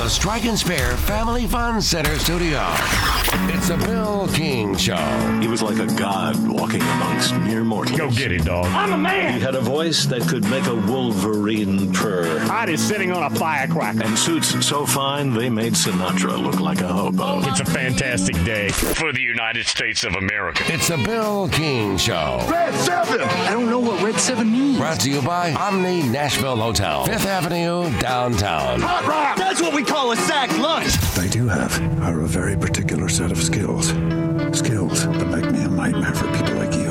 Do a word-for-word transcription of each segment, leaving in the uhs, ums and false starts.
the Strike and Spare Family Fun Center studio. It's the Bill King Show. He was like a god walking amongst mere mortals. Go get it, dog. I'm a man. He had a voice that could make a wolverine purr. Heart is sitting on a firecracker. And suits so fine, they made Sinatra look like a hobo. It's a fantastic day for the United States of America. It's the Bill King Show. Red seven. I don't know what Red seven means. Brought to you by Omni Nashville Hotel, Fifth Avenue, downtown. Hot rock. That's what we call a sack lunch. I do have are a very particular set of skills. Skills that make me a nightmare for people like you.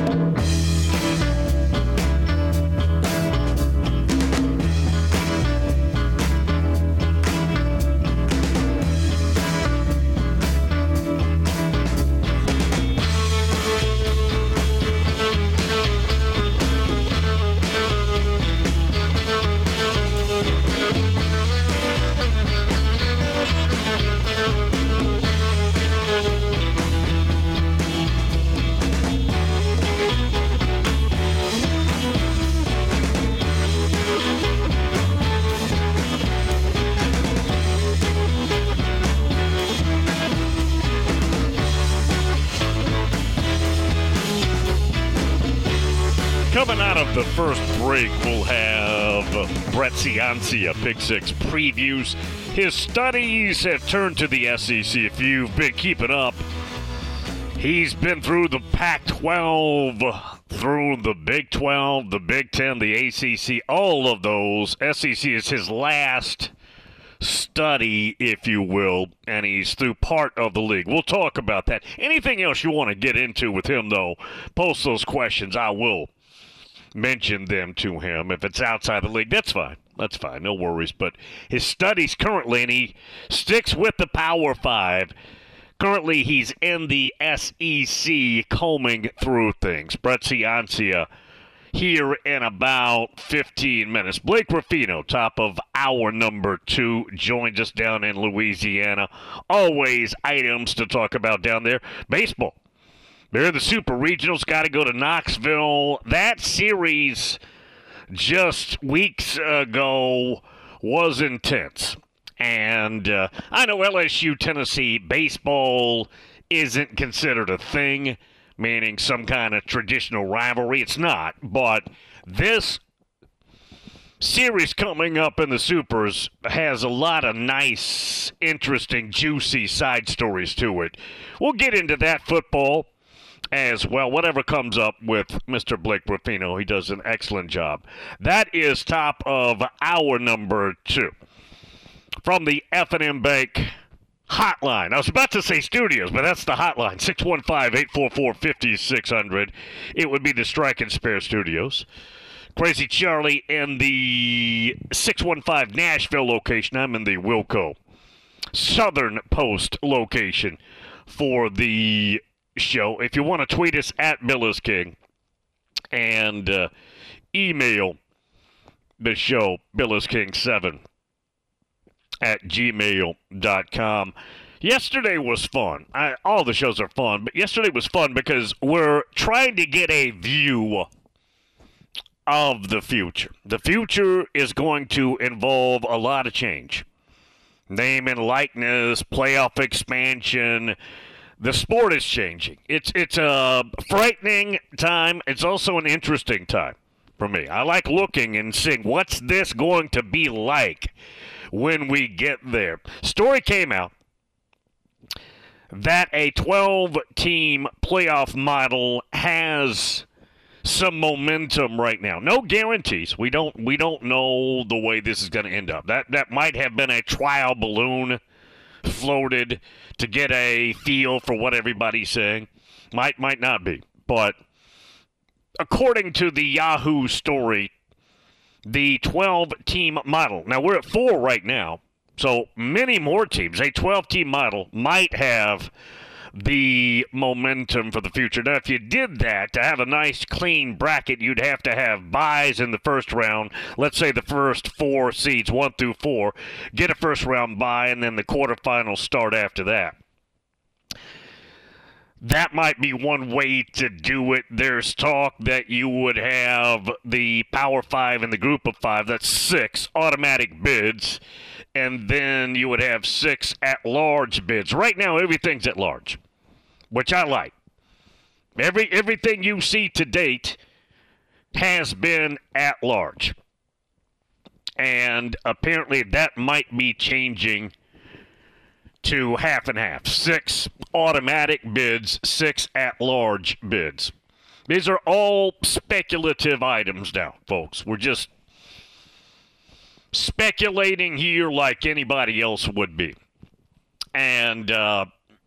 Coming out of the first break, we'll have Brett Ciancia, Pick Six previews. His studies have turned to the S E C. If you've been keeping up, he's been through the Pac twelve, through the Big twelve, the Big Ten, the A C C, all of those. S E C is his last study, if you will, and he's through part of the league. We'll talk about that. Anything else you want to get into with him, though, post those questions. I will mention them to him. If it's outside the league, that's fine. That's fine. No worries. But his studies currently, and he sticks with the Power Five. Currently, he's in the S E C combing through things. Brett Ciancia here in about fifteen minutes. Blake Ruffino, top of hour number two, joins us down in Louisiana. Always items to talk about down there. Baseball. They're the Super Regionals. Got to go to Knoxville. That series just weeks ago was intense. And uh, I know L S U Tennessee baseball isn't considered a thing, meaning some kind of traditional rivalry. It's not. But this series coming up in the Supers has a lot of nice, interesting, juicy side stories to it. We'll get into that football as well. Whatever comes up with Mister Blake Ruffino, he does an excellent job. That is top of hour number two. From the F and M Bank hotline. I was about to say studios, but that's the hotline. six one five, eight four four, five six zero zero. It would be the Strike and Spare Studios. Crazy Charlie in the six one five Nashville location. I'm in the Wilco Southern Post location for the show. If you want to tweet us at Bill is King and uh, email the show, Bill is King seven at gmail dot com. Yesterday was fun. I, all the shows are fun, but yesterday was fun because we're trying to get a view of the future. The future is going to involve a lot of change. Name and likeness, playoff expansion. The sport is changing. It's it's a frightening time. It's also an interesting time for me. I like looking and seeing what's this going to be like when we get there. Story came out that a twelve-team playoff model has some momentum right now. No guarantees. We don't we don't know the way this is going to end up. That that might have been a trial balloon floated to get a feel for what everybody's saying. Might, might not be. But according to the Yahoo story, the twelve-team model, now we're at four right now, so many more teams, a twelve-team model might have the momentum for the future. Now, if you did that, to have a nice, clean bracket, you'd have to have buys in the first round. Let's say the first four seeds, one through four, get a first-round bye, and then the quarterfinals start after that. that might be one way to do it. There's talk that you would have the Power Five and the Group of Five, that's six automatic bids, and then you would have six at-large bids. Right now, everything's at large, which I like. Every everything you see to date has been at large. And apparently that might be changing to half and half. Six automatic bids, six at-large bids. These are all speculative items now, folks. We're just speculating here like anybody else would be. And uh,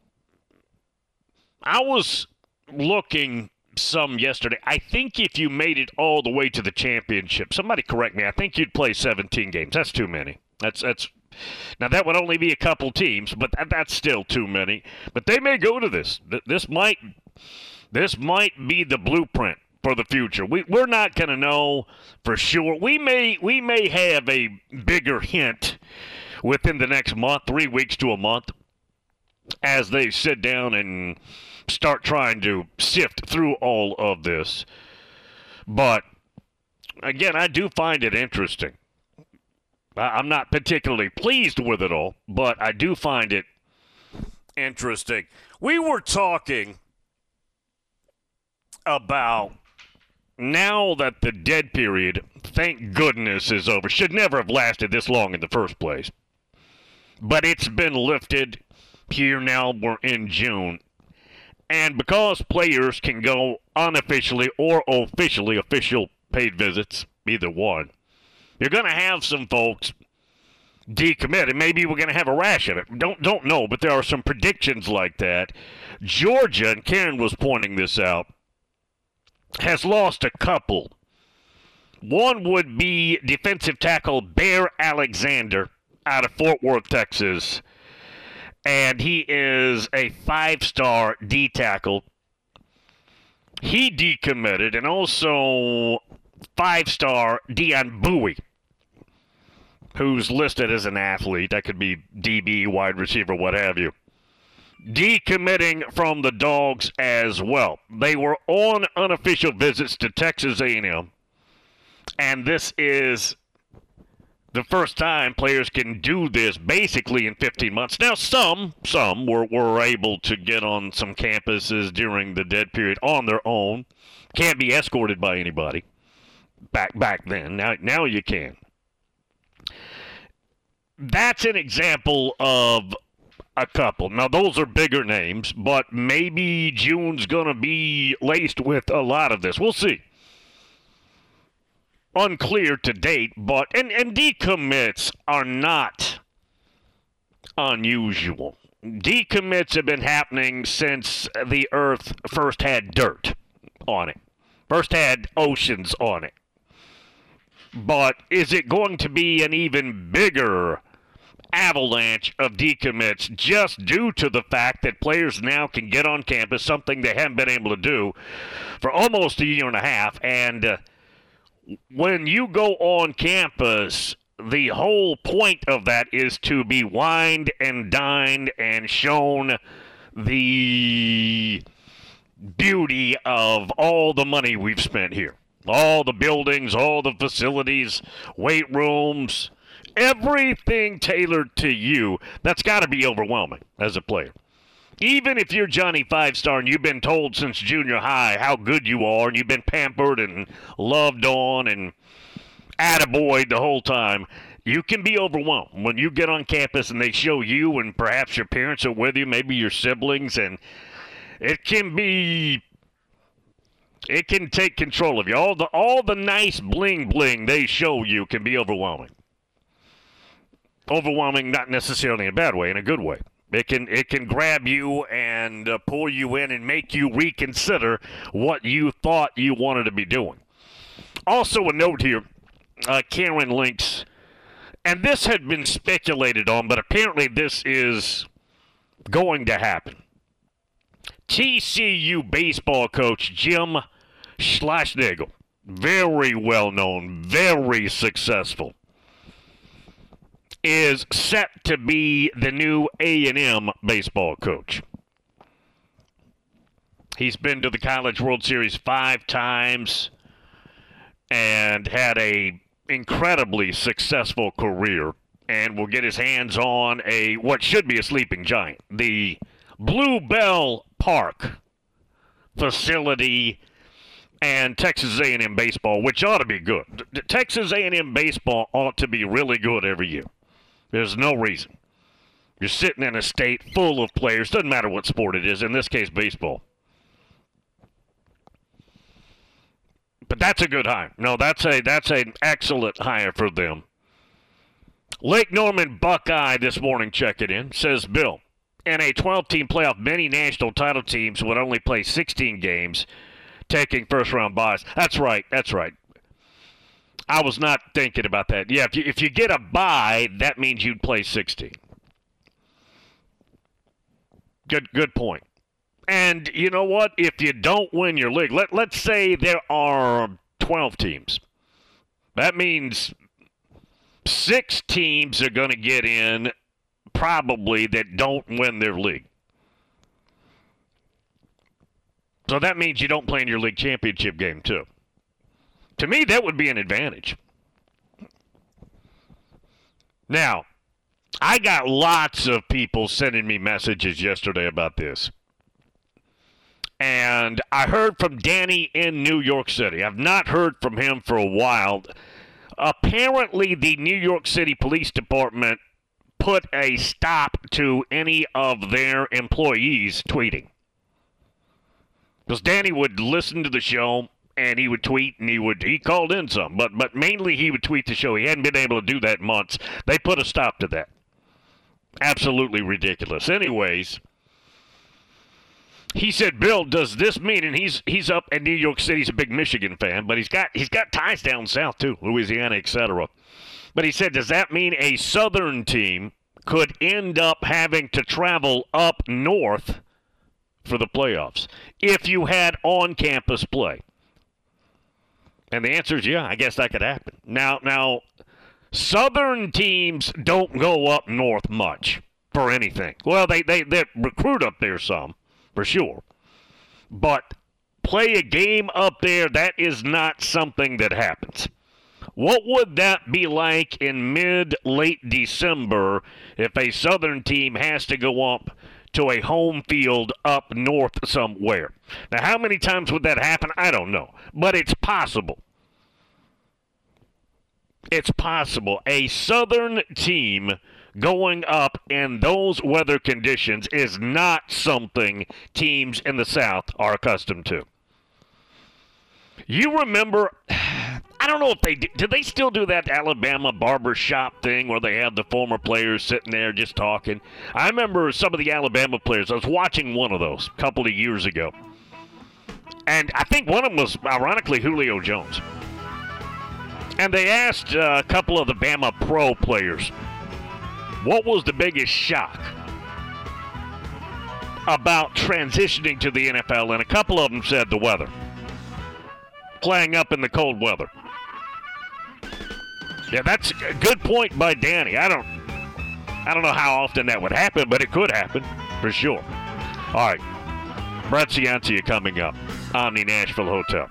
I was looking some yesterday. I think if you made it all the way to the championship, somebody correct me, I think you'd play seventeen games. That's too many. That's that's now that would only be a couple teams, but that, that's still too many. But they may go to this. This might this might be the blueprint for the future. We we're not going to know for sure. We may we may have a bigger hint within the next month, three weeks to a month, as they sit down and start trying to sift through all of this. But again, I do find it interesting. I'm not particularly pleased with it all, but I do find it interesting. We were talking about now that the dead period, thank goodness, is over. Should never have lasted this long in the first place. But it's been lifted. Here now we're in June. And because players can go unofficially or officially, official paid visits, either one, you're going to have some folks decommit, and maybe we're going to have a rash of it. Don't don't know, but there are some predictions like that. Georgia, and Karen was pointing this out, has lost a couple. One would be defensive tackle Bear Alexander out of Fort Worth, Texas. And he is a five-star D tackle. He decommitted, and also five-star Dion Bowie, who's listed as an athlete. That could be D B, wide receiver, what have you. Decommitting from the Dogs as well. They were on unofficial visits to Texas A and M, and this is the first time players can do this basically in fifteen months. Now, some, some were, were able to get on some campuses during the dead period on their own. Can't be escorted by anybody back back then. Now, now you can. That's an example of a couple. Now, those are bigger names, but maybe June's going to be laced with a lot of this. We'll see. Unclear to date, but and, and decommits are not unusual. Decommits have been happening since the earth first had dirt on it, first had oceans on it. But is it going to be an even bigger avalanche of decommits just due to the fact that players now can get on campus, something they haven't been able to do for almost a year and a half, and uh, when you go on campus, the whole point of that is to be wined and dined and shown the beauty of all the money we've spent here. All the buildings, all the facilities, weight rooms, everything tailored to you. That's got to be overwhelming as a player. Even if you're Johnny Five-Star and you've been told since junior high how good you are and you've been pampered and loved on and attaboyed the whole time, you can be overwhelmed when you get on campus and they show you and perhaps your parents are with you, maybe your siblings, and it can be, it can take control of you. All the, all the nice bling-bling they show you can be overwhelming. Overwhelming, not necessarily in a bad way, in a good way. It can it can grab you and uh, pull you in and make you reconsider what you thought you wanted to be doing. Also a note here, uh, Karen links, and this had been speculated on, but apparently this is going to happen. T C U baseball coach Jim Schlossnagle, very well known, very successful, is set to be the new A and M baseball coach. He's been to the College World Series five times and had a incredibly successful career, and will get his hands on a what should be a sleeping giant, the Blue Bell Park facility and Texas A and M baseball, which ought to be good. Texas A and M baseball ought to be really good every year. There's no reason. You're sitting in a state full of players, doesn't matter what sport it is, in this case baseball. But that's a good hire. No, that's a that's an excellent hire for them. Lake Norman Buckeye this morning checking in, says Bill, in a twelve-team playoff, many national title teams would only play sixteen games, taking first-round buys. That's right, that's right. I was not thinking about that. Yeah, if you, if you get a bye, that means you'd play sixteen. Good good point. And you know what? If you don't win your league, let, let's say there are twelve teams. That means six teams are going to get in probably that don't win their league. So that means you don't play in your league championship game, too. To me, that would be an advantage. Now, I got lots of people sending me messages yesterday about this. And I heard from Danny in New York City. I've not heard from him for a while. Apparently, the New York City Police Department put a stop to any of their employees tweeting. Because Danny would listen to the show, and he would tweet, and he would he called in some. But, but mainly he would tweet the show. He hadn't been able to do that in months. They put a stop to that. Absolutely ridiculous. Anyways, he said, Bill, does this mean, and he's he's up in New York City, he's a big Michigan fan, but he's got he's got ties down south too, Louisiana, et cetera. But he said, does that mean a Southern team could end up having to travel up north for the playoffs if you had on-campus play? And the answer is yeah, I guess that could happen. Now, now, Southern teams don't go up north much for anything. Well, they, they, they recruit up there some, for sure. But play a game up there, that is not something that happens. What would that be like in mid-late December if a Southern team has to go up to a home field up north somewhere? Now, how many times would that happen? I don't know. But it's possible. It's possible. A Southern team going up in those weather conditions is not something teams in the South are accustomed to. You remember, I don't know if they did, did they still do that Alabama barbershop thing where they had the former players sitting there just talking? I remember some of the Alabama players. I was watching one of those a couple of years ago. And I think one of them was, ironically, Julio Jones. And they asked uh, a couple of the Bama Pro players, what was the biggest shock about transitioning to the N F L? And a couple of them said the weather. Playing up in the cold weather. Yeah, that's a good point by Danny. I don't I don't know how often that would happen, but it could happen for sure. All right. Brett Ciancia coming up. Omni Nashville Hotel.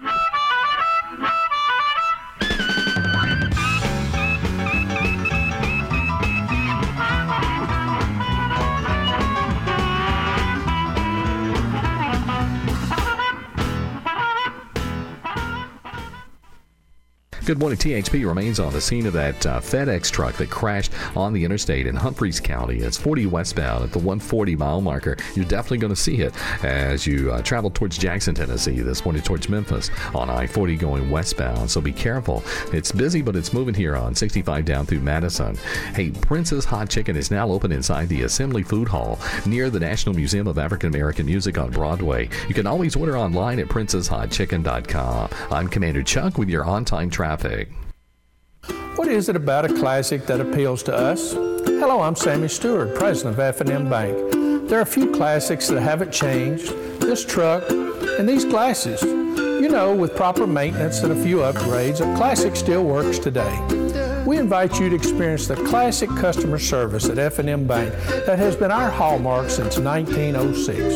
Good morning. T H P remains on the scene of that uh, FedEx truck that crashed on the interstate in Humphreys County. It's forty westbound at the one forty mile marker. You're definitely going to see it as you uh, travel towards Jackson, Tennessee, this morning towards Memphis on I forty going westbound. So be careful. It's busy, but it's moving here on sixty-five down through Madison. Hey, Prince's Hot Chicken is now open inside the Assembly Food Hall near the National Museum of African American Music on Broadway. You can always order online at princess hot chicken dot com. I'm Commander Chuck with your on-time traffic. What is it about a classic that appeals to us? Hello, I'm Sammy Stewart, president of F and M Bank. There are a few classics that haven't changed. This truck and these glasses. You know, with proper maintenance and a few upgrades, a classic still works today. We invite you to experience the classic customer service at F and M Bank that has been our hallmark since nineteen oh six.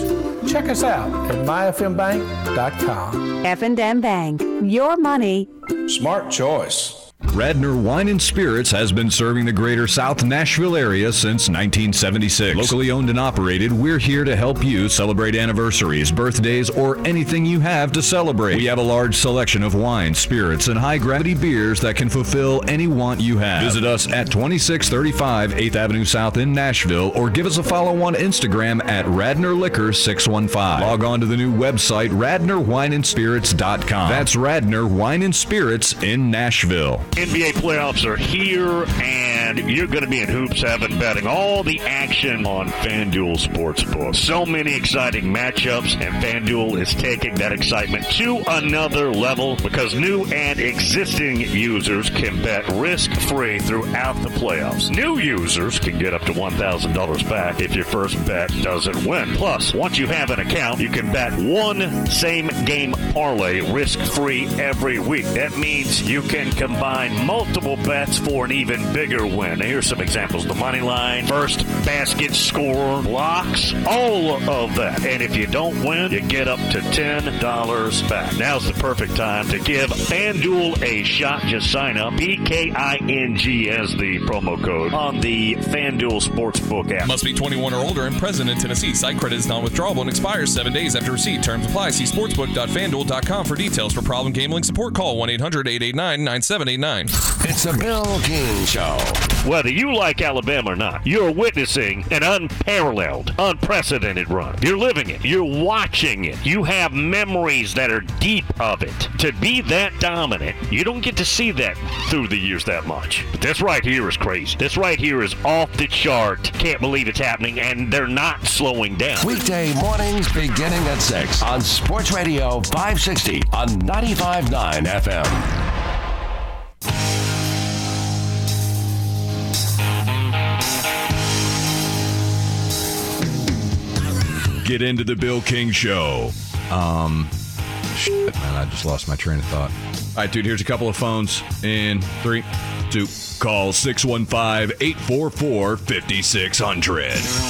Check us out at my f m bank dot com. F and M Bank, your money. Smart choice. Radnor Wine and Spirits has been serving the greater South Nashville area since nineteen seventy-six. Locally owned and operated, we're here to help you celebrate anniversaries, birthdays, or anything you have to celebrate. We have a large selection of wines, spirits, and high-gravity beers that can fulfill any want you have. Visit us at twenty-six thirty-five eighth Avenue South in Nashville, or give us a follow on Instagram at Radnor Liquor six one five. Log on to the new website, radnor wine and spirits dot com. That's Radnor Wine and Spirits in Nashville. N B A playoffs are here, and you're going to be in Hoops Heaven betting all the action on FanDuel Sportsbook. So many exciting matchups, and FanDuel is taking that excitement to another level because new and existing users can bet risk-free throughout the playoffs. New users can get up to one thousand dollars back if your first bet doesn't win. Plus, once you have an account, you can bet one same-game parlay risk-free every week. That means you can combine multiple bets for an even bigger win. Here's some examples. The money line, first basket score, blocks, all of that. And if you don't win, you get up to ten dollars back. Now's the perfect time to give FanDuel a shot. Just sign up. B K I N G as the promo code on the FanDuel Sportsbook app. Must be twenty-one or older and present in Tennessee. Site credit is non-withdrawable and expires seven days after receipt. Terms apply. See sportsbook dot fan duel dot com for details. For problem gambling support, call one eight hundred eight eight nine nine seven eight nine. It's a Bill King Show. Whether you like Alabama or not, you're witnessing an unparalleled, unprecedented run. You're living it. You're watching it. You have memories that are deep of it. To be that dominant, you don't get to see that through the years that much. But this right here is crazy. This right here is off the chart. Can't believe it's happening, and they're not slowing down. Weekday mornings beginning at six on Sports Radio five sixty on ninety-five point nine F M. Get into the Bill King Show. Um, shit, man, I just lost my train of thought. All right, dude, here's a couple of phones in three, two. Call six one five, eight four four, five six zero zero.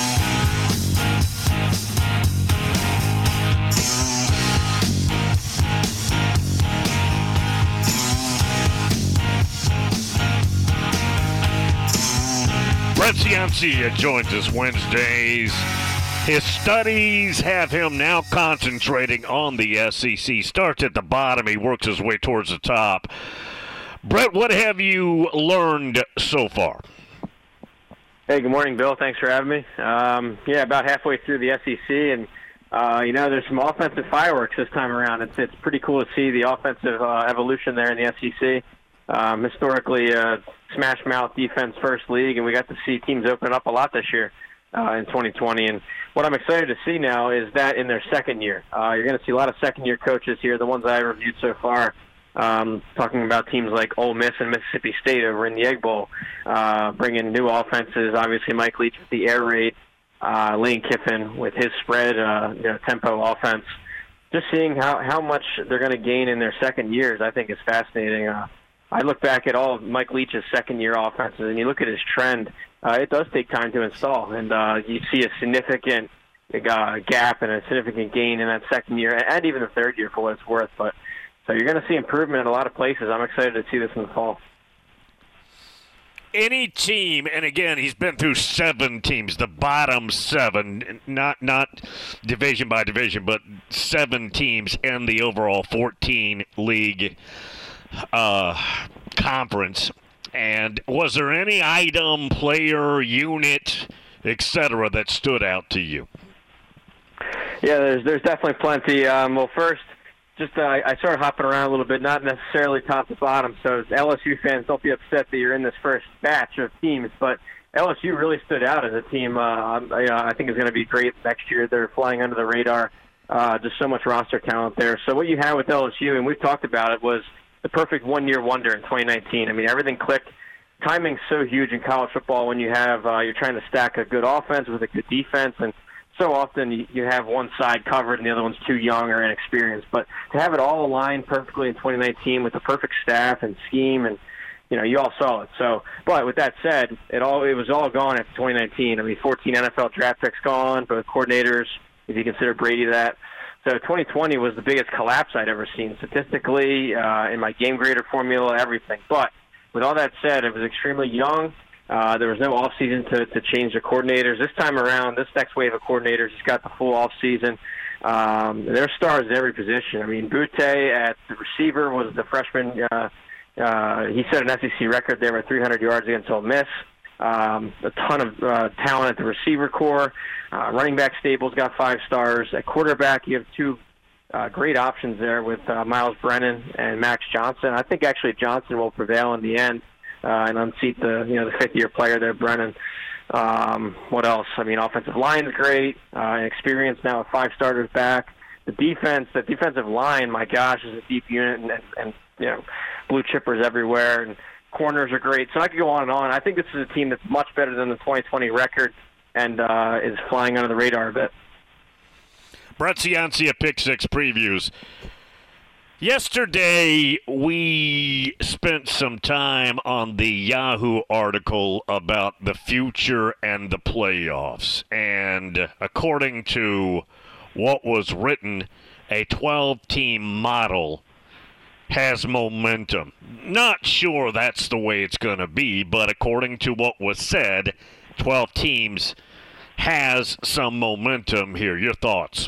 Brett Ciancia joins us Wednesdays. His studies have him now concentrating on the S E C. Starts at the bottom, he works his way towards the top. Brett, what have you learned so far? Hey, good morning, Bill. Thanks for having me. Um, yeah, about halfway through the S E C, and uh, you know, there's some offensive fireworks this time around. It's it's pretty cool to see the offensive uh, evolution there in the S E C. Um, historically, uh, smash mouth defense first league, and we got to see teams open up a lot this year. Uh, in twenty twenty, and what I'm excited to see now is that in their second year. Uh, you're going to see a lot of second-year coaches here, the ones I reviewed so far, um, talking about teams like Ole Miss and Mississippi State over in the Egg Bowl, uh, bringing new offenses. Obviously, Mike Leach with the air raid, uh, Lane Kiffin with his spread, uh, you know, tempo offense. Just seeing how, how much they're going to gain in their second years, I think, is fascinating. Uh, I look back at all of Mike Leach's second-year offenses, and you look at his trend. Uh, it does take time to install, and uh, you see a significant uh, gap and a significant gain in that second year, and even the third year for what it's worth. But so you're going to see improvement in a lot of places. I'm excited to see this in the fall. Any team, and again, he's been through seven teams, the bottom seven, not not division by division, but seven teams in the overall fourteen league uh, conference. And was there any item, player, unit, et cetera, that stood out to you? Yeah, there's there's definitely plenty. Um, well, first, just uh, I started hopping around a little bit, not necessarily top to bottom. So as L S U fans, don't be upset that you're in this first batch of teams. But L S U really stood out as a team. Uh, I think is going to be great next year. They're flying under the radar. Uh, just so much roster talent there. So what you had with L S U, and we've talked about it, was the perfect one-year wonder in twenty nineteen. I mean, everything clicked. Timing's so huge in college football when you have uh, you're trying to stack a good offense with a good defense, and so often you, you have one side covered and the other one's too young or inexperienced. But to have it all aligned perfectly in twenty nineteen with the perfect staff and scheme, and you know, you all saw it. So, but with that said, it all it was all gone after twenty nineteen. I mean, fourteen N F L draft picks gone, both coordinators, if you consider Brady that. So twenty twenty was the biggest collapse I'd ever seen statistically, uh, in my game grader formula, everything. But with all that said, it was extremely young. Uh, there was no offseason to, to change the coordinators. This time around, this next wave of coordinators has got the full offseason. Um, they're stars at every position. I mean, Butte at the receiver was the freshman. Uh, uh, he set an S E C record there with three hundred yards against Ole Miss. Um, a ton of uh, talent at the receiver core. Uh, running back Staples got five stars. At quarterback, you have two uh, great options there with uh, Miles Brennan and Max Johnson. I think actually Johnson will prevail in the end uh, and unseat the you know the fifth-year player there, Brennan. Um, what else? I mean, offensive line's great. Uh, experience now with five starters back. The defense, the defensive line, my gosh, is a deep unit, and, and, and you know, blue chippers everywhere, and corners are great. So I could go on and on. I think this is a team that's much better than the twenty twenty record and uh, is flying under the radar a bit. Brett Ciancia Pick Six previews. Yesterday, we spent some time on the Yahoo article about the future and the playoffs. And according to what was written, a twelve-team model has momentum. Not sure that's the way it's going to be, but according to what was said, twelve teams has some momentum here. Your thoughts?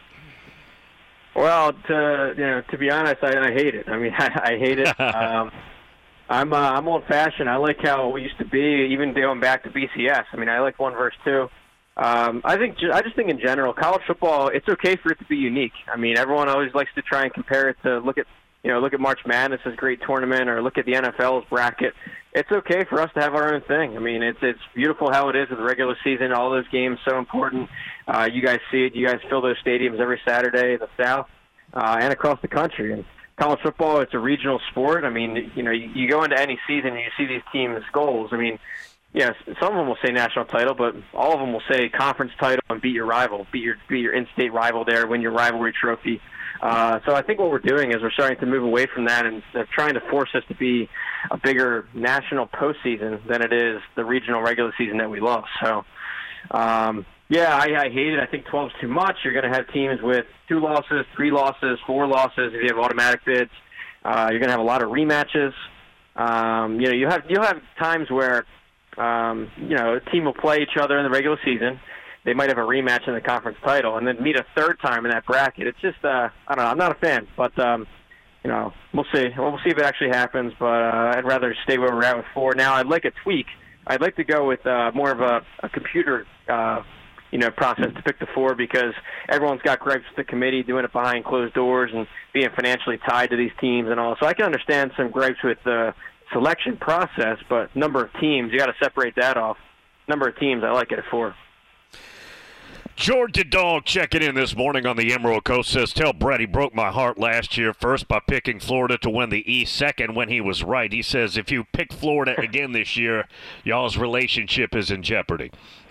Well, to you know, to be honest, I, I hate it. I mean, I, I hate it. um, I'm uh, I'm old-fashioned. I like how it used to be, even going back to B C S. I mean, I like one versus two. Um, I think I just think in general, college football, it's okay for it to be unique. I mean, everyone always likes to try and compare it to look at you know look at March Madness as a great tournament, or look at the N F L's bracket. It's okay for us to have our own thing. I mean, it's it's beautiful how it is with the regular season. All those games so important. Uh, you guys see it. You guys fill those stadiums every Saturday in the South uh, and across the country. And college football, it's a regional sport. I mean, you know, you, you go into any season and you see these teams' goals. I mean, yes, some of them will say national title, but all of them will say conference title and beat your rival, beat your beat your in-state rival there, win your rivalry trophy. Uh, so I think what we're doing is we're starting to move away from that, and they're trying to force us to be a bigger national postseason than it is the regional regular season that we love. So, um, yeah, I, I hate it. I think twelve is too much. You're going to have teams with two losses, three losses, four losses if you have automatic bids. Uh, you're going to have a lot of rematches. Um, you know, you have you'll have times where um, you know a team will play each other in the regular season. They might have a rematch in the conference title, and then meet a third time in that bracket. It's just, uh, I don't know. I'm not a fan, but um, you know, we'll see. We'll see if it actually happens. But uh, I'd rather stay where we're at with four. Now, I'd like a tweak. I'd like to go with uh, more of a, a computer, uh, you know, process to pick the four, because everyone's got gripes with the committee doing it behind closed doors and being financially tied to these teams and all. So I can understand some gripes with the selection process, but number of teams, you got to separate that off. Number of teams, I like it at four. Georgia Dog checking in this morning on the Emerald Coast says, tell Brett he broke my heart last year, first by picking Florida to win the East, second when he was right. He says if you pick Florida again this year, y'all's relationship is in jeopardy.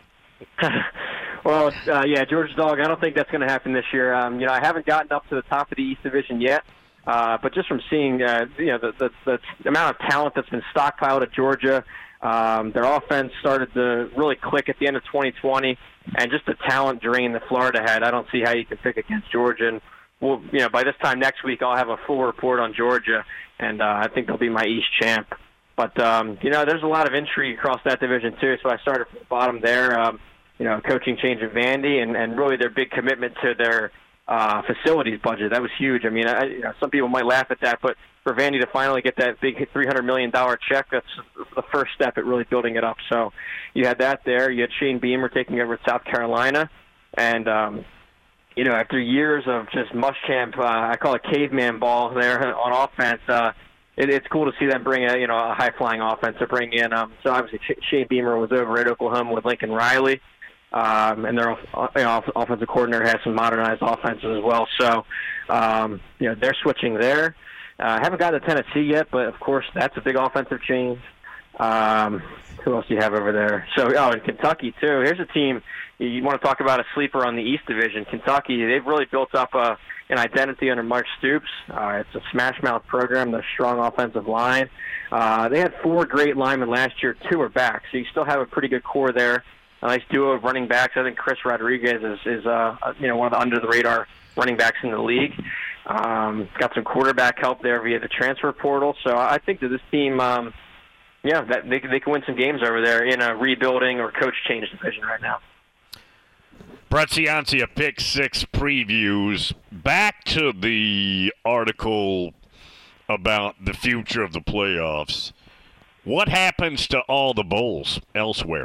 Well, uh, yeah, Georgia Dog, I don't think that's going to happen this year. Um, you know, I haven't gotten up to the top of the East Division yet, uh, but just from seeing uh, you know the, the, the amount of talent that's been stockpiled at Georgia, Um, their offense started to really click at the end of twenty twenty, and just the talent drain that Florida had, I don't see how you can pick against Georgia. And we'll, you know, by this time next week, I'll have a full report on Georgia, and uh, I think they'll be my East champ. But um, you know, there's a lot of intrigue across that division too. So I started from the bottom there. Um, you know, coaching change of Vandy, and, and really their big commitment to their uh, facilities budget. That was huge. I mean, I, you know, some people might laugh at that, but for Vandy to finally get that big three hundred million dollars check, that's the first step at really building it up. So you had that there. You had Shane Beamer taking over at South Carolina. And, um, you know, after years of just Muschamp, uh, I call it caveman ball there on offense, uh, it, it's cool to see them bring a, you know, a high-flying offense to bring in. Um, so obviously Shane Beamer was over at Oklahoma with Lincoln Riley. Um, and their you know, offensive coordinator has some modernized offenses as well. So, um, you know, they're switching there. I uh, haven't gotten to Tennessee yet, but, of course, that's a big offensive change. Um, who else do you have over there? So, oh, and Kentucky, too. Here's a team, you want to talk about a sleeper on the East Division. Kentucky, they've really built up a, an identity under Mark Stoops. Uh, it's a smash-mouth program, the strong offensive line. Uh, they had four great linemen last year. Two are back, so you still have a pretty good core there. a nice duo of running backs. I think Chris Rodriguez is, is uh, you know, one of the under-the-radar running backs in the league. Um, got some quarterback help there via the transfer portal. So I think that this team, um, yeah, that they, they can win some games over there in a rebuilding or coach change division right now. Brett Ciancia, Pick Six previews. Back to the article about the future of the playoffs. What happens to all the bowls elsewhere?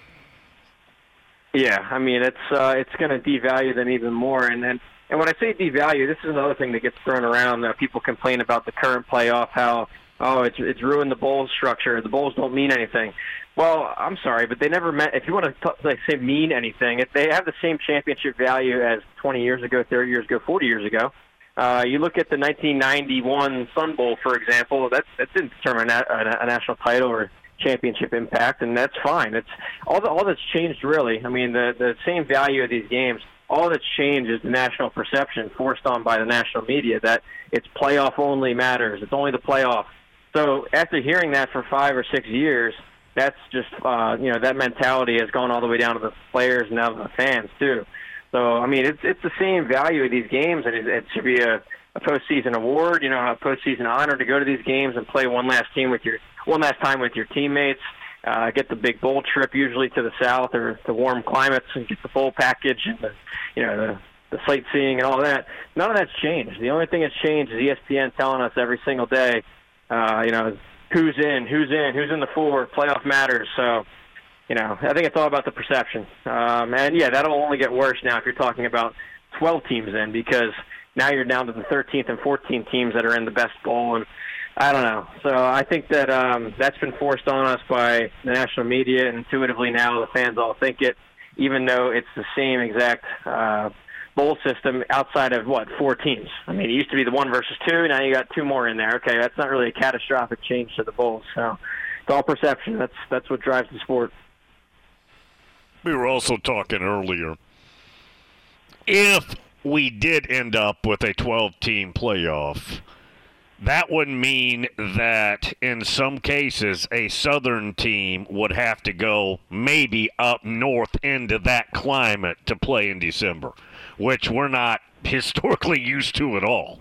Yeah, I mean, it's uh, it's going to devalue them even more. And, and and when I say devalue, this is another thing that gets thrown around. Uh, people complain about the current playoff, how, oh, it's it's ruined the bowl structure. The bowls don't mean anything. Well, I'm sorry, but they never meant, if you want to t- like, say mean anything, if they have the same championship value as twenty years ago, thirty years ago, forty years ago. Uh, you look at the nineteen ninety-one Sun Bowl, for example, that, that didn't determine a, a, a national title or championship impact, and that's fine. It's all, the, all that's changed, really. I mean, the, the same value of these games, all that's changed is the national perception forced on by the national media that it's playoff only matters. It's only the playoff. So after hearing that for five or six years, that's just, uh, you know, that mentality has gone all the way down to the players and now the fans, too. So, I mean, it's it's the same value of these games, and it, it should be a, a postseason award, you know, a postseason honor to go to these games and play one last team with your one last time with your teammates. Uh, get the big bowl trip, usually to the south or the warm climates, and get the bowl package and the, you know, the, the sightseeing and all that. None of that's changed. The only thing that's changed is E S P N telling us every single day, uh, you know, who's in, who's in, who's in the four. Playoff matters. So. You know, I think it's all about the perception. Um, and, yeah, that'll only get worse now if you're talking about twelve teams in, because now you're down to the thirteenth and fourteenth teams that are in the best bowl. And I don't know. So I think that um, that's been forced on us by the national media. And intuitively now the fans all think it, even though it's the same exact uh, bowl system outside of, what, four teams. I mean, it used to be the one versus two. Now you got two more in there. Okay, that's not really a catastrophic change to the bowls. So it's all perception. That's that's what drives the sport. We were also talking earlier, if we did end up with a twelve-team playoff, that would mean that in some cases a southern team would have to go maybe up north into that climate to play in December, which we're not historically used to at all.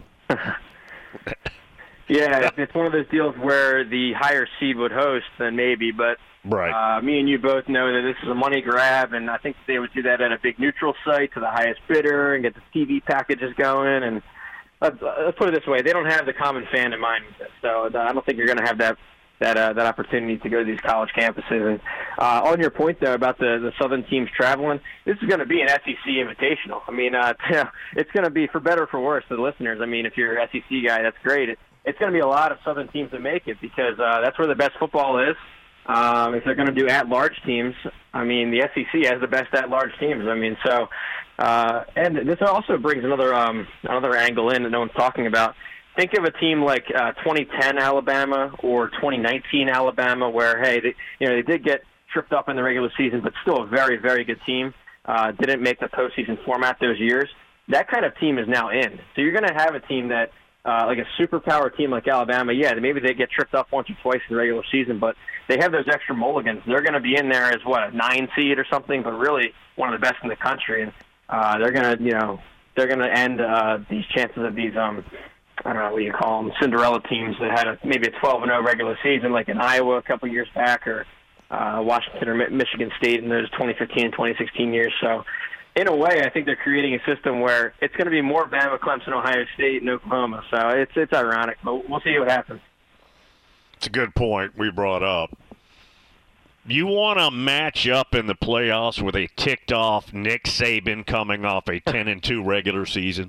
Yeah, if it's one of those deals where the higher seed would host, then maybe, but right. Uh, me and you both know that this is a money grab, and I think they would do that at a big neutral site to the highest bidder and get the T V packages going. And let's, let's put it this way: they don't have the common fan in mind, so I don't think you're going to have that that uh, that opportunity to go to these college campuses. And uh, on your point though about the the southern teams traveling, this is going to be an S E C invitational. I mean, uh, it's going to be for better or for worse to the listeners. I mean, if you're an S E C guy, that's great. It, it's going to be a lot of southern teams that make it because uh, that's where the best football is. Um, if they're going to do at-large teams, I mean, the S E C has the best at-large teams. I mean, so, uh, and this also brings another um, another angle in that no one's talking about. Think of a team like uh, twenty ten Alabama or twenty nineteen Alabama, where hey, they, you know, they did get tripped up in the regular season, but still a very, very good team. Uh, didn't make the postseason format those years. That kind of team is now in. So you're going to have a team that. Uh, like a superpower team like Alabama, yeah, maybe they get tripped up once or twice in the regular season, but they have those extra mulligans. They're going to be in there as, what, a nine seed or something, but really one of the best in the country. And uh, they're going to, you know, they're going to end uh, these chances of these, um, I don't know what you call them, Cinderella teams that had a, maybe a twelve and oh regular season, like in Iowa a couple years back, or uh, Washington or Michigan State in those twenty fifteen and twenty sixteen years. So, in a way, I think they're creating a system where it's going to be more Bama, Clemson, Ohio State, and Oklahoma. So it's it's ironic, but we'll see what happens. It's a good point we brought up. You want to match up in the playoffs with a ticked off Nick Saban coming off a ten and two regular season?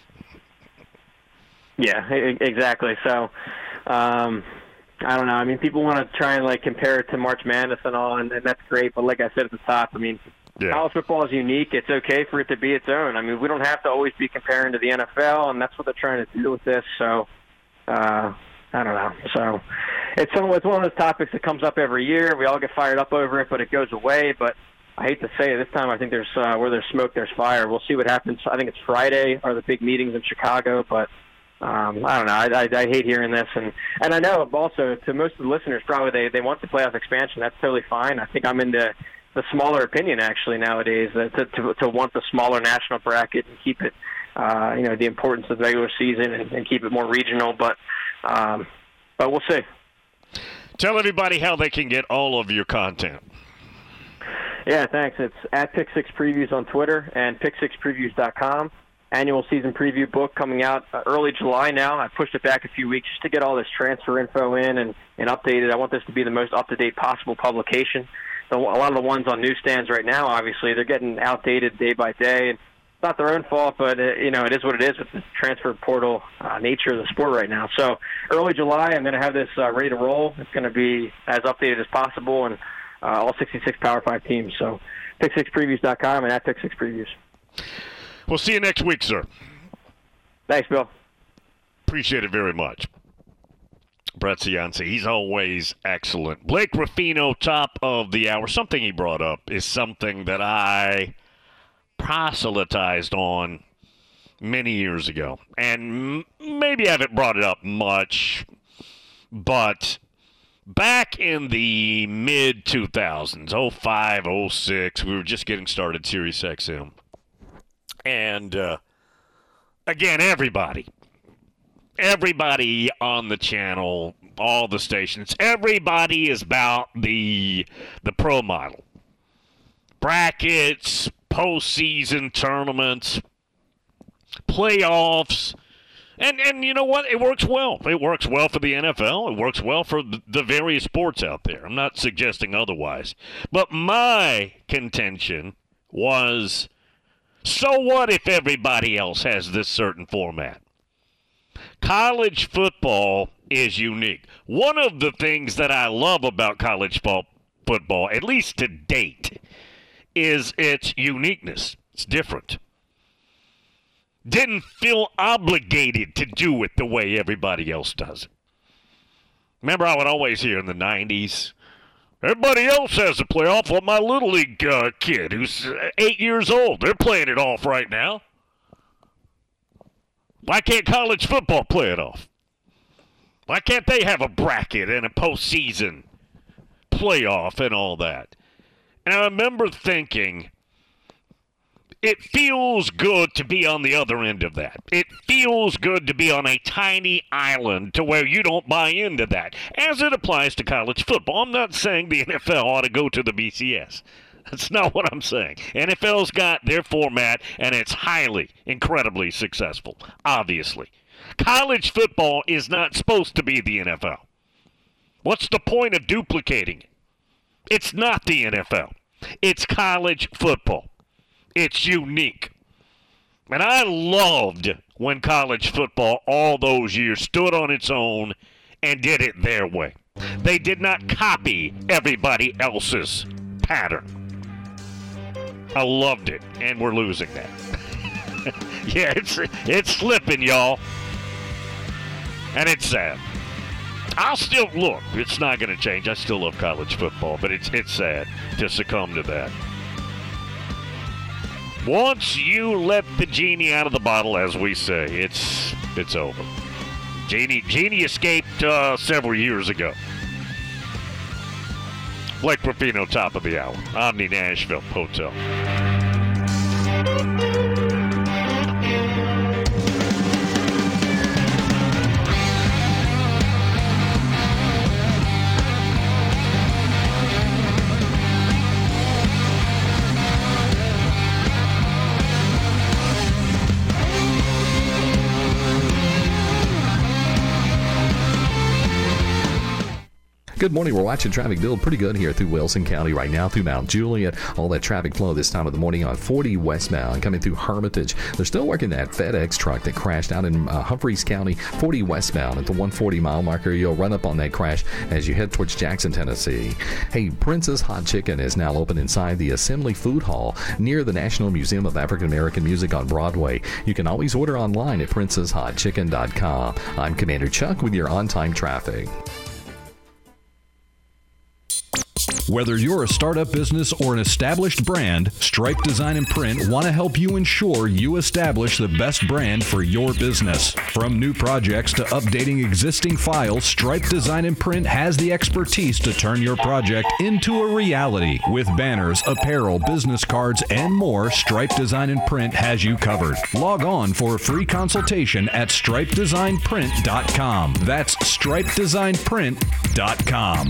Yeah, exactly. So, um, I don't know. I mean, people want to try and like compare it to March Madness and all, and, and that's great. But like I said at the top, I mean. Yeah. College football is unique. It's okay for it to be its own. I mean, we don't have to always be comparing to the N F L, and that's what they're trying to do with this. So, uh, I don't know. So, it's, some, it's one of those topics that comes up every year. We all get fired up over it, but it goes away. But I hate to say it, this time I think there's uh, where there's smoke, there's fire. We'll see what happens. I think it's Friday are the big meetings in Chicago, but um, I don't know. I, I, I hate hearing this, and and I know also to most of the listeners probably they they want the playoff expansion. That's totally fine. I think I'm into the smaller opinion actually nowadays uh, to, to to want the smaller national bracket and keep it, uh, you know, the importance of the regular season and, and keep it more regional. But um, but we'll see. Tell everybody how they can get all of your content. Yeah, thanks. It's at Pick Six Previews on Twitter and pick six previews dot com. Annual season preview book coming out uh, early July now. I pushed it back a few weeks just to get all this transfer info in and, and updated. I want this to be the most up-to-date possible publication. So a lot of the ones on newsstands right now, obviously, they're getting outdated day by day. And it's not their own fault, but, uh, you know, it is what it is with the transfer portal uh, nature of the sport right now. So early July, I'm going to have this uh, ready to roll. It's going to be as updated as possible and uh, all sixty-six Power five teams. So pick six previews dot com and at Pick Six Previews. We'll see you next week, sir. Thanks, Bill. Appreciate it very much. Brett Cianci, he's always excellent. Blake Ruffino, top of the hour. Something he brought up is something that I proselytized on many years ago. And maybe I haven't brought it up much, but back in the mid two thousands, oh five, oh six, we were just getting started, Sirius X M. And, uh, again, everybody, everybody on the channel, all the stations, everybody is about the the pro model. Brackets, postseason tournaments, playoffs. And, and you know what? It works well. It works well for the N F L. It works well for the various sports out there. I'm not suggesting otherwise. But my contention was, so what if everybody else has this certain format? College football is unique. One of the things that I love about college football, at least to date, is its uniqueness. It's different. Didn't feel obligated to do it the way everybody else does it. Remember, I would always hear in the nineties, everybody else has a playoff. Well, my Little League uh, kid who's eight years old, they're playing it off right now. Why can't college football play it off? Why can't they have a bracket and a postseason playoff and all that? And I remember thinking, it feels good to be on the other end of that. It feels good to be on a tiny island to where you don't buy into that, as it applies to college football. I'm not saying the N F L ought to go to the B C S. That's not what I'm saying. N F L's got their format, and it's highly, incredibly successful, obviously. College football is not supposed to be the N F L. What's the point of duplicating it? It's not the N F L. It's college football. It's unique. And I loved when college football all those years stood on its own and did it their way. They did not copy everybody else's pattern. I loved it, and we're losing that. Yeah, it's it's slipping, y'all. And it's sad. I'll still, look, it's not going to change. I still love college football, but it's it's sad to succumb to that. Once you let the genie out of the bottle, as we say, it's it's over. Genie, genie escaped uh, several years ago. Blake Ruffino, top of the hour. Omni Nashville Hotel. Good morning. We're watching traffic build pretty good here through Wilson County right now, through Mount Juliet. All that traffic flow this time of the morning on forty westbound coming through Hermitage. They're still working that FedEx truck that crashed out in uh, Humphreys County, forty westbound at the one forty mile marker. You'll run up on that crash as you head towards Jackson, Tennessee. Hey, Prince's Hot Chicken is now open inside the Assembly Food Hall near the National Museum of African American Music on Broadway. You can always order online at princess hot chicken dot com. I'm Commander Chuck with your on-time traffic. Whether you're a startup business or an established brand, Stripe Design and Print want to help you ensure you establish the best brand for your business. From new projects to updating existing files, Stripe Design and Print has the expertise to turn your project into a reality. With banners, apparel, business cards, and more, Stripe Design and Print has you covered. Log on for a free consultation at stripe design print dot com. That's stripe design print dot com.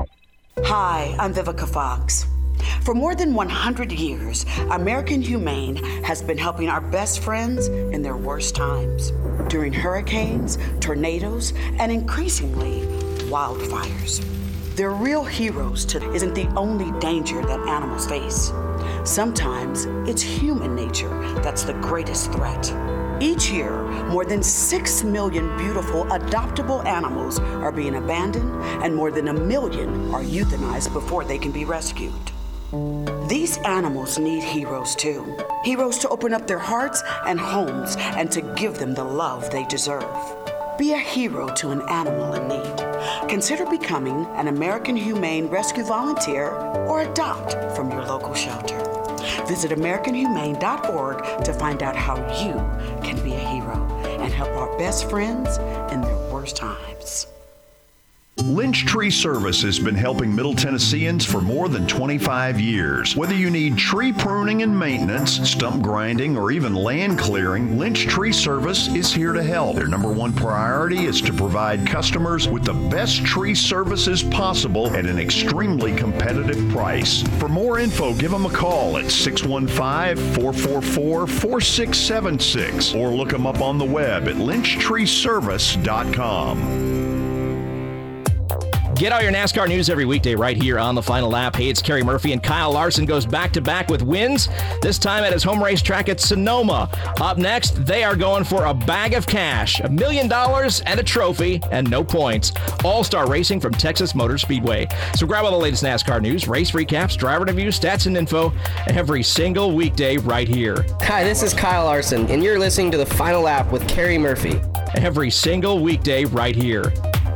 Hi, I'm Vivica Fox. For more than one hundred years, American Humane has been helping our best friends in their worst times, during hurricanes, tornadoes, and increasingly, wildfires. They're real heroes to isn't the only danger that animals face. Sometimes it's human nature that's the greatest threat. Each year, more than six million beautiful adoptable animals are being abandoned, and more than a million are euthanized before they can be rescued. These animals need heroes too. Heroes to open up their hearts and homes and to give them the love they deserve. Be a hero to an animal in need. Consider becoming an American Humane Rescue Volunteer or adopt from your local shelter. Visit american humane dot org to find out how you can be a hero and help our best friends in their worst times. Lynch Tree Service has been helping Middle Tennesseans for more than twenty-five years. Whether you need tree pruning and maintenance, stump grinding, or even land clearing, Lynch Tree Service is here to help. Their number one priority is to provide customers with the best tree services possible at an extremely competitive price. For more info, give them a call at six one five, four four four, four six seven six or look them up on the web at lynch tree service dot com. Get all your NASCAR news every weekday right here on The Final Lap. Hey, it's Kerry Murphy, and Kyle Larson goes back-to-back with wins, this time at his home racetrack at Sonoma. Up next, they are going for a bag of cash, a million dollars and a trophy, and no points. All-Star Racing from Texas Motor Speedway. So grab all the latest NASCAR news, race recaps, driver interviews, stats, and info every single weekday right here. Hi, this is Kyle Larson, and you're listening to The Final Lap with Kerry Murphy. Every single weekday right here.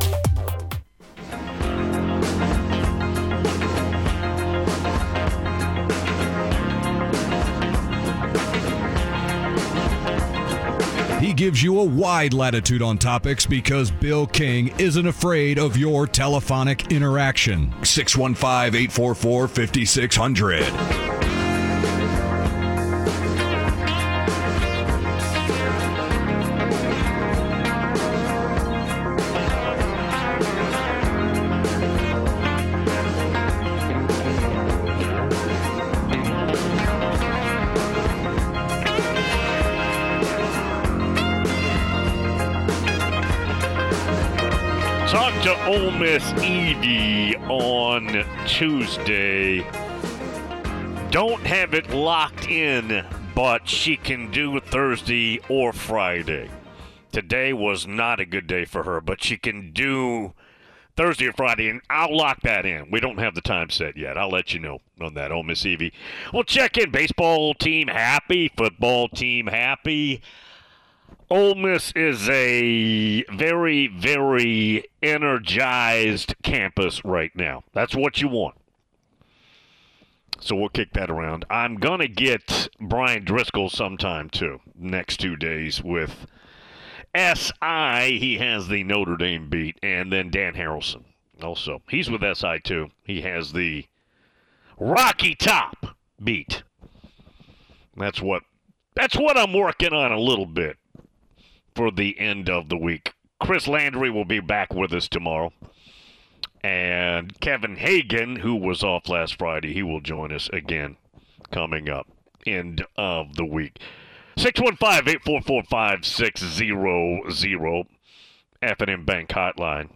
He gives you a wide latitude on topics because Bill King isn't afraid of your telephonic interaction. six one five, eight four four, five six zero zero. Talk to Ole Miss Evie on Tuesday. Don't have it locked in, but she can do Thursday or Friday. Today was not a good day for her, but she can do Thursday or Friday, and I'll lock that in. We don't have the time set yet. I'll let you know on that, Ole Miss Evie. We'll check in. Baseball team happy, football team happy. Ole Miss is a very, very energized campus right now. That's what you want. So we'll kick that around. I'm going to get Brian Driscoll sometime, too, next two days with S I. He has the Notre Dame beat, and then Dan Harrelson also. He's with S I, too. He has the Rocky Top beat. That's what, that's what I'm working on a little bit for the end of the week. Chris Landry will be back with us tomorrow. And Kevin Hagan, who was off last Friday, he will join us again coming up. End of the week. six one five, eight four four, five six zero zero. F and M Bank Hotline.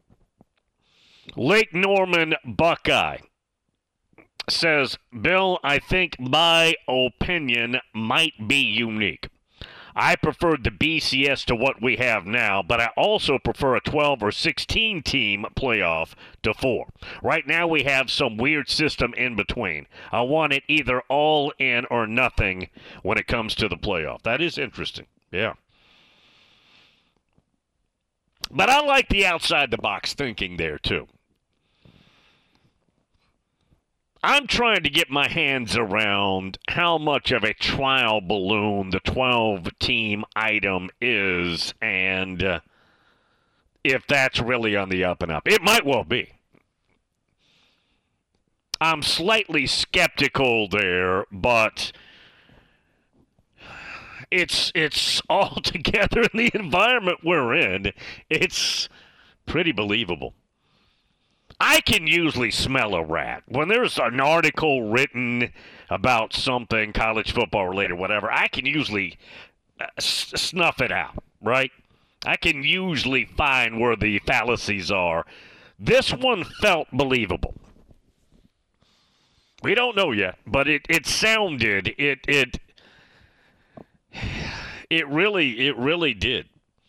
Lake Norman Buckeye says, Bill, I think my opinion might be unique. I preferred the B C S to what we have now, but I also prefer a twelve or sixteen team playoff to four. Right now we have some weird system in between. I want it either all in or nothing when it comes to the playoff. That is interesting. Yeah. But I like the outside the box thinking there too. I'm trying to get my hands around how much of a trial balloon the twelve-team item is, and uh, if that's really on the up and up. It might well be. I'm slightly skeptical there, but it's it's all together in the environment we're in. It's pretty believable. I can usually smell a rat. When there's an article written about something, college football related, whatever, I can usually uh, s- snuff it out, right? I can usually find where the fallacies are. This one felt believable. We don't know yet, but it, it sounded, it it it really it really did.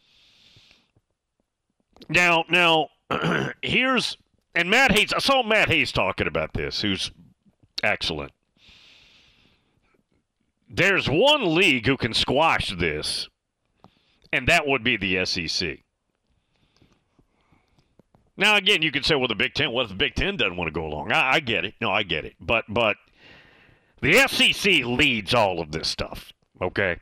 Now now here's and Matt Hayes. I saw Matt Hayes talking about this, who's excellent. There's one league who can squash this, and that would be the S E C. Now, again, you could say, well, the Big Ten, what if the Big Ten doesn't want to go along? I, I get it. No, I get it. But but the S E C leads all of this stuff, okay?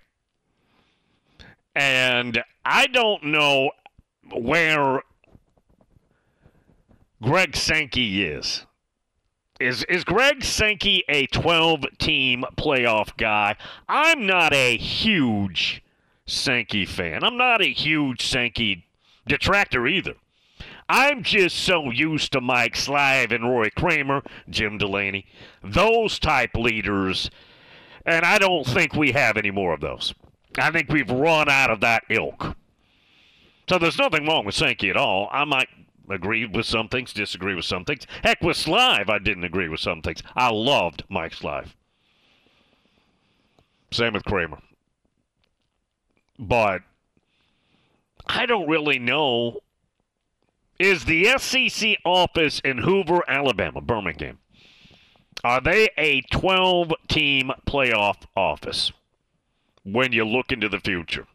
And I don't know where Greg Sankey is. Is is Greg Sankey a twelve-team playoff guy? I'm not a huge Sankey fan. I'm not a huge Sankey detractor either. I'm just so used to Mike Slive and Roy Kramer, Jim Delaney, those type leaders, and I don't think we have any more of those. I think we've run out of that ilk. So there's nothing wrong with Sankey at all. I might agree with some things, disagree with some things. Heck, with Slive, I didn't agree with some things. I loved Mike Slive. Same with Kramer. But I don't really know. Is the S E C office in Hoover, Alabama, Birmingham, are they a twelve-team playoff office when you look into the future?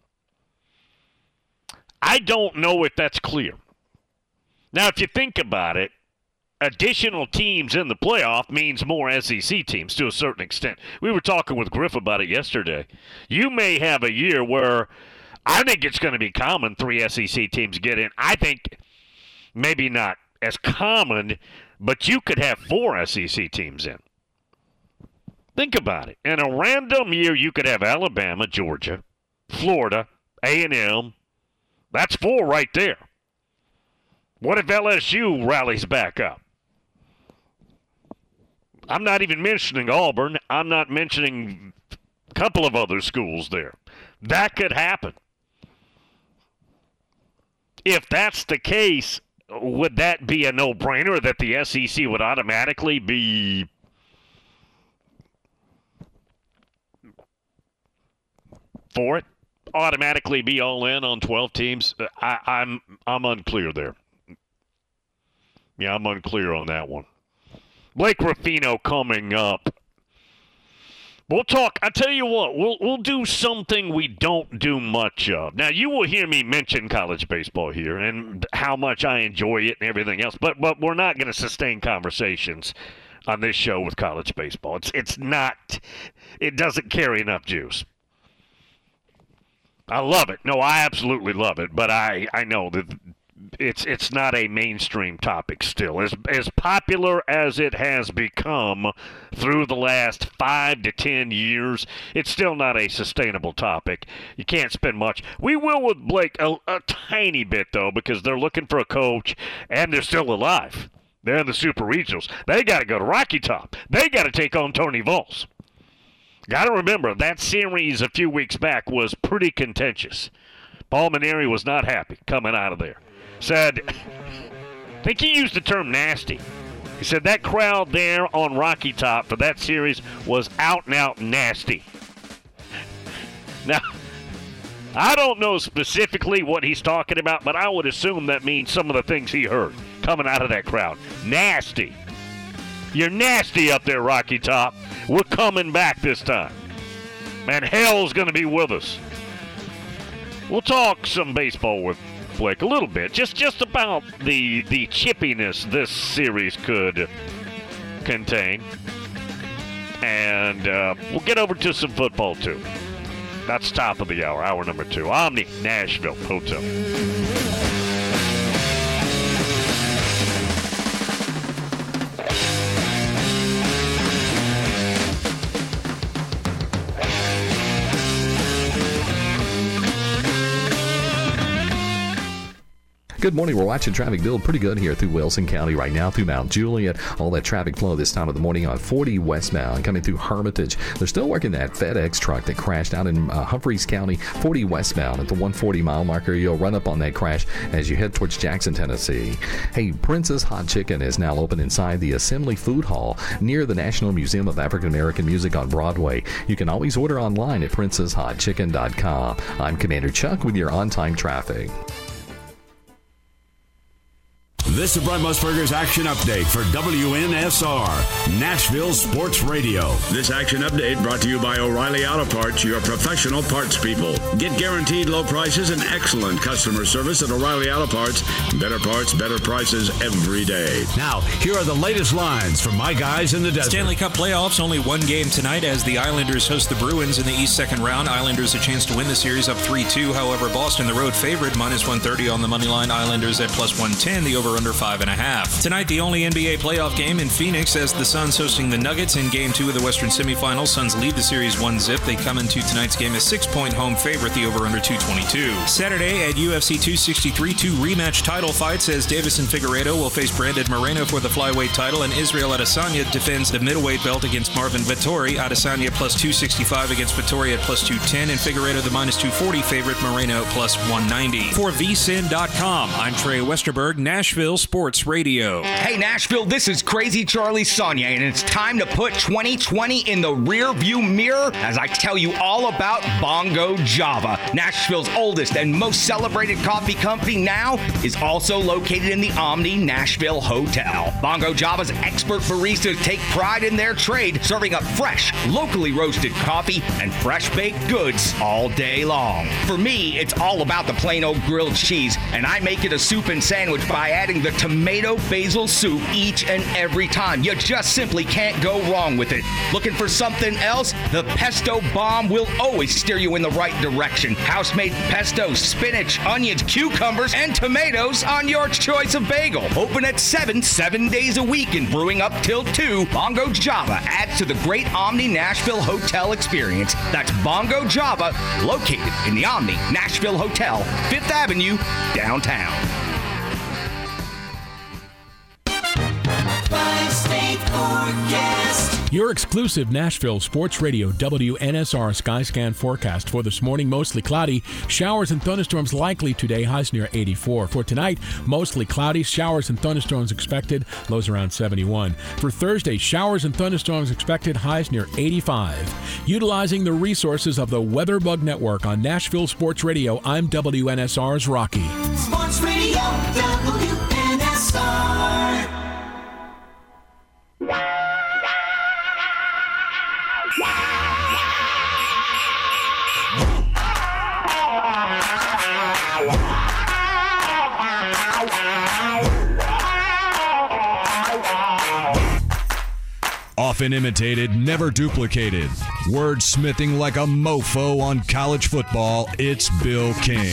I don't know if that's clear. Now, if you think about it, additional teams in the playoff means more S E C teams to a certain extent. We were talking with Griff about it yesterday. You may have a year where I think it's going to be common three S E C teams get in. I think maybe not as common, but you could have four S E C teams in. Think about it. In a random year, you could have Alabama, Georgia, Florida, A and M. That's four right there. What if L S U rallies back up? I'm not even mentioning Auburn. I'm not mentioning a couple of other schools there. That could happen. If that's the case, would that be a no-brainer that the S E C would automatically be for it? Automatically be all in on twelve teams? I, I'm I'm unclear there. Yeah, I'm unclear on that one. Blake Ruffino coming up. We'll talk. I tell you what, we'll we'll do something we don't do much of. Now, you will hear me mention college baseball here and how much I enjoy it and everything else, but but we're not going to sustain conversations on this show with college baseball. It's it's not. It doesn't carry enough juice. I love it. No, I absolutely love it, but I I know that it's it's not a mainstream topic still. As as popular as it has become through the last five to ten years, it's still not a sustainable topic. You can't spend much. We will with Blake a, a tiny bit, though, because they're looking for a coach, and they're still alive. They're in the Super Regionals. They got to go to Rocky Top. They got to take on Tony Vols. Got to remember, that series a few weeks back was pretty contentious. Paul Maneri was not happy coming out of there. Said, I think he used the term nasty. He said that crowd there on Rocky Top for that series was out and out nasty. Now, I don't know specifically what he's talking about, but I would assume that means some of the things he heard coming out of that crowd. Nasty. You're nasty up there, Rocky Top. We're coming back this time. And hell's going to be with us. We'll talk some baseball with Blake a little bit, just just about the the chippiness this series could contain. And uh, we'll get over to some football, too. That's top of the hour, hour number two. Omni Nashville Hotel. Good morning. We're watching traffic build pretty good here through Wilson County right now, through Mount Juliet. All that traffic flow this time of the morning on forty westbound coming through Hermitage. They're still working that FedEx truck that crashed out in uh, Humphreys County, forty westbound at the one forty mile marker. You'll run up on that crash as you head towards Jackson, Tennessee. Hey, Prince's Hot Chicken is now open inside the Assembly Food Hall near the National Museum of African American Music on Broadway. You can always order online at princess hot chicken dot com. I'm Commander Chuck with your on-time traffic. This is Brent Musburger's Action Update for W N S R, Nashville Sports Radio. This Action Update brought to you by O'Reilly Auto Parts, your professional parts people. Get guaranteed low prices and excellent customer service at O'Reilly Auto Parts. Better parts, better prices every day. Now, here are the latest lines from my guys in the desert. Stanley Cup playoffs, only one game tonight as the Islanders host the Bruins in the East second round. Islanders a chance to win the series up three two. However, Boston, the road favorite, minus one thirty on the money line. Islanders at plus one ten. The over under five and a half. Tonight, the only N B A playoff game in Phoenix as the Suns hosting the Nuggets in Game two of the Western Semifinals. Suns lead the series one zip. They come into tonight's game a six-point home favorite, the over-under two twenty-two. Saturday at U F C two sixty-three, two rematch title fights as Davison Figueiredo will face Brandon Moreno for the flyweight title, and Israel Adesanya defends the middleweight belt against Marvin Vettori. Adesanya plus two sixty-five against Vettori at plus two ten, and Figueiredo the minus two forty favorite, Moreno plus one ninety. For V S I N dot com, I'm Trey Westerberg, Nashville Sports Radio. Hey Nashville, this is Crazy Charlie Sonia, and it's time to put twenty twenty in the rear view mirror as I tell you all about Bongo Java. Nashville's oldest and most celebrated coffee company now is also located in the Omni Nashville Hotel. Bongo Java's expert baristas take pride in their trade, serving up fresh, locally roasted coffee and fresh baked goods all day long. For me, it's all about the plain old grilled cheese, and I make it a soup and sandwich by adding the tomato basil soup each and every time. You just simply can't go wrong with it. Looking for something else? The Pesto Bomb will always steer you in the right direction. House-made pesto, spinach, onions, cucumbers, and tomatoes on your choice of bagel. Open at seven, seven days a week and brewing up till two. Bongo Java adds to the great Omni Nashville Hotel experience. That's Bongo Java, located in the Omni Nashville Hotel, Fifth Avenue, downtown. Five-state forecast. Your exclusive Nashville Sports Radio W N S R Skyscan forecast for this morning: mostly cloudy, showers and thunderstorms likely today, highs near eighty-four. For tonight, mostly cloudy, showers and thunderstorms expected, lows around seventy-one. For Thursday, showers and thunderstorms expected, highs near eighty-five. Utilizing the resources of the WeatherBug Network on Nashville Sports Radio, I'm W N S R's Rocky. Sports Radio W N S R. Often imitated, never duplicated. Wordsmithing like a mofo on college football, it's Bill King.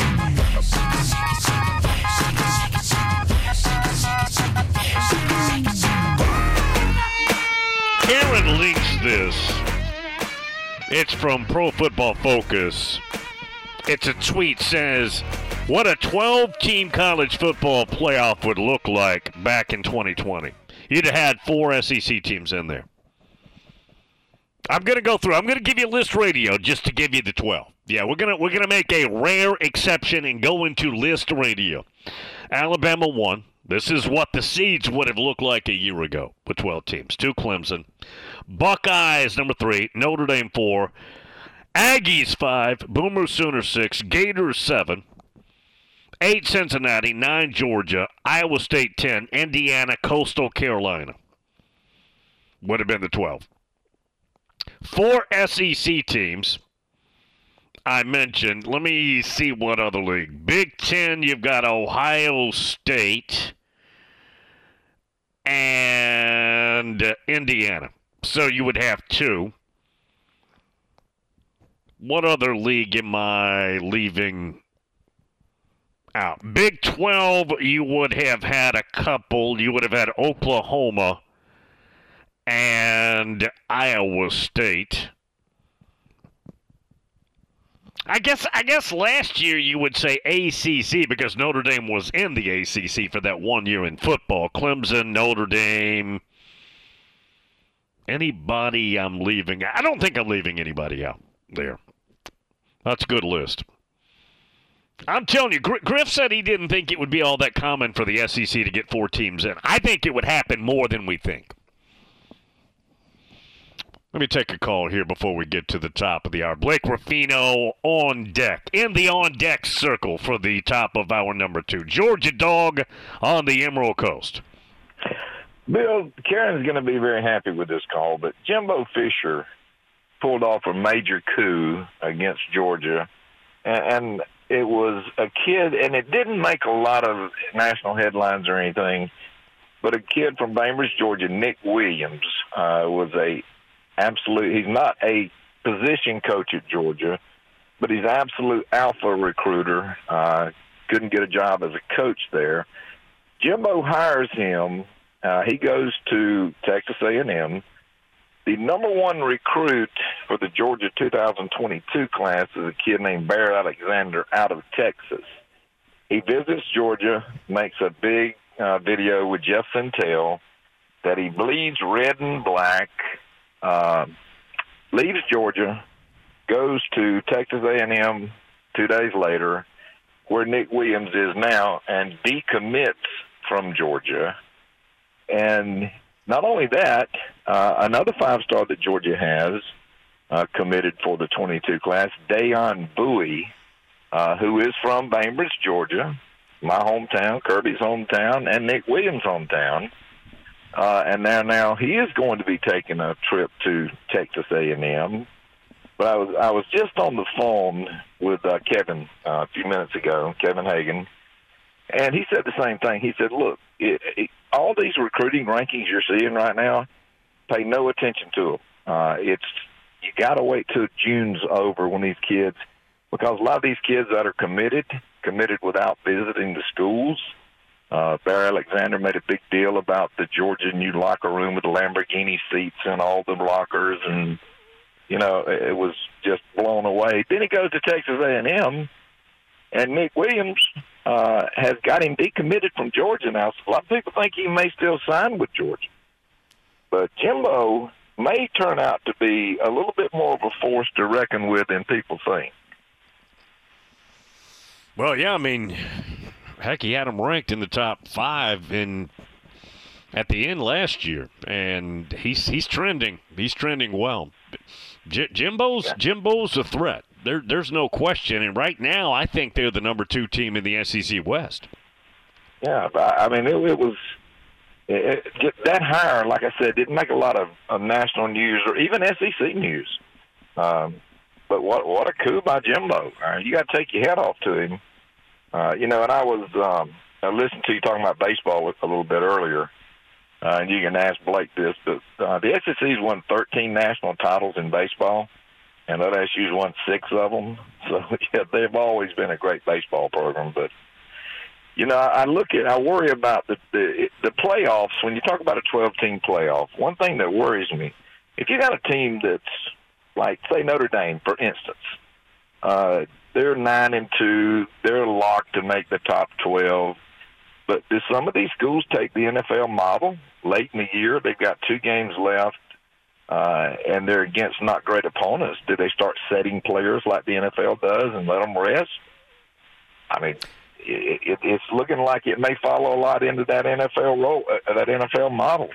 Aaron links this. It's from Pro Football Focus. It's a tweet, says, what a twelve-team college football playoff would look like back in twenty twenty. You'd have had four S E C teams in there. I'm going to go through. I'm going to give you list radio just to give you the twelve. Yeah, we're going to we're going to make a rare exception and go into list radio. Alabama one. This is what the seeds would have looked like a year ago with twelve teams. Two Clemson. Buckeyes, number three. Notre Dame, four. Aggies, five. Boomer Sooner, six. Gators, seven. Eight, Cincinnati. Nine, Georgia. Iowa State, ten. Indiana, Coastal Carolina. Would have been the twelve. Four S E C teams I mentioned. Let me see what other league. Big Ten, you've got Ohio State. And and uh, Indiana. So you would have two. What other league am I leaving out? Big twelve, you would have had a couple. You would have had Oklahoma and Iowa State. I guess I guess last year you would say A C C because Notre Dame was in the A C C for that one year in football. Clemson, Notre Dame. Anybody I'm leaving? I don't think I'm leaving anybody out there. That's a good list. I'm telling you, Griff said he didn't think it would be all that common for the S E C to get four teams in. I think it would happen more than we think. Let me take a call here before we get to the top of the hour. Blake Ruffino on deck, in the on-deck circle for the top of hour number two. Georgia Dog on the Emerald Coast. Bill, Karen's going to be very happy with this call, but Jimbo Fisher pulled off a major coup against Georgia, and, and it was a kid, and it didn't make a lot of national headlines or anything, but a kid from Bainbridge, Georgia, Nick Williams, uh, was a absolute, he's not a position coach at Georgia, but he's an absolute alpha recruiter. Uh, couldn't get a job as a coach there. Jimbo hires him. Uh, he goes to Texas A and M. The number one recruit for the Georgia two thousand twenty-two class is a kid named Bear Alexander out of Texas. He visits Georgia, makes a big uh, video with Jeff Sentell that he bleeds red and black, uh, leaves Georgia, goes to Texas A and M two days later, where Nick Williams is now, and decommits from Georgia. And not only that, uh, another five-star that Georgia has uh, committed for the twenty-two class, Dayon Bowie, uh, who is from Bainbridge, Georgia, my hometown, Kirby's hometown, and Nick Williams' hometown. Uh, and now, now he is going to be taking a trip to Texas A and M. But I was I was just on the phone with uh, Kevin uh, a few minutes ago, Kevin Hagan, and he said the same thing. He said, look, it, it, all these recruiting rankings you're seeing right now, pay no attention to them. Uh, it's you got to wait till June's over when these kids, because a lot of these kids that are committed, committed without visiting the schools. Uh, Bear Alexander made a big deal about the Georgia new locker room with the Lamborghini seats and all the lockers, and you know it was just blown away. Then he goes to Texas A and M, and Nick Williams uh, has got him decommitted from Georgia now. So a lot of people think he may still sign with Georgia. But Jimbo may turn out to be a little bit more of a force to reckon with than people think. Well, yeah, I mean, heck, he had him ranked in the top five in at the end last year, and he's he's trending. He's trending well. J- Jimbo's yeah. Jimbo's a threat. There, there's no question. And right now, I think they're the number two team in the S E C West. Yeah, I mean, it, it was it, it, that hire. Like I said, didn't make a lot of, of national news or even S E C news. Um, but what what a coup by Jimbo! Uh, you got to take your head off to him. Uh, you know, and I was um, I listened to you talking about baseball with a little bit earlier, uh, and you can ask Blake this, but uh, the S E C's won thirteen national titles in baseball, and L S U's won six of them. So yeah, they've always been a great baseball program. But you know, I look at, I worry about the the, the playoffs. When you talk about a twelve-team playoff, one thing that worries me, if you got a team that's like, say, Notre Dame, for instance. Uh, they're nine and two. They're locked to make the top twelve. But do some of these schools take the N F L model late in the year? They've got two games left, uh, and they're against not great opponents. Do they start setting players like the N F L does and let them rest? I mean, it, it, it's looking like it may follow a lot into that N F L role, uh, that N F L model.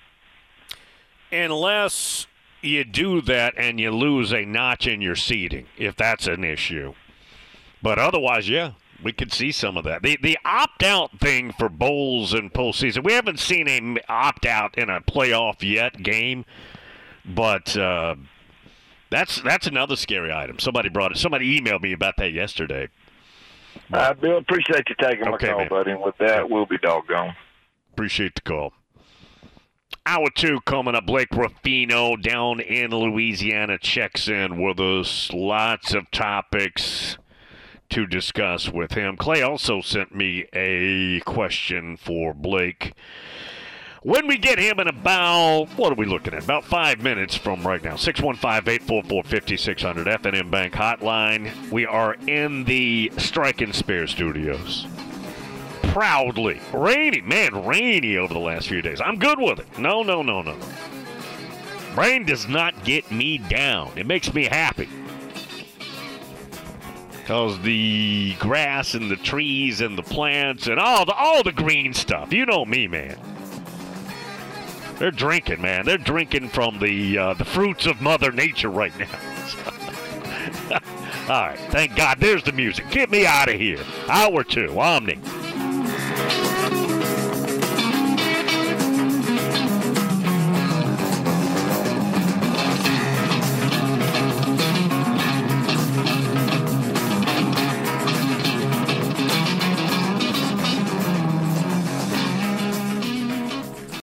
Unless you do that and you lose a notch in your seeding, if that's an issue. But otherwise, yeah, we could see some of that. The the opt-out thing for bowls and postseason, we haven't seen a opt-out in a playoff yet game, but uh, that's that's another scary item. Somebody brought it. Somebody emailed me about that yesterday. But, uh, Bill, appreciate you taking my okay, call, man. buddy. And with that, we'll be doggone. Appreciate the call. Hour two coming up. Blake Ruffino down in Louisiana checks in with us. Lots of topics to discuss with him. Clay also sent me a question for Blake. When we get him in about, what are we looking at? About five minutes from right now. six one five, eight four four, five six zero zero F N M Bank Hotline. We are in the Strike and Spare studios. Proudly. Rainy. Man, rainy over the last few days. I'm good with it. No, no, no, no. Rain does not get me down. It makes me happy. Because the grass and the trees and the plants and all the all the green stuff. You know me, man. They're drinking, man. They're drinking from the uh, the fruits of Mother Nature right now. All right. Thank God. There's the music. Get me out of here. Hour two. Omni.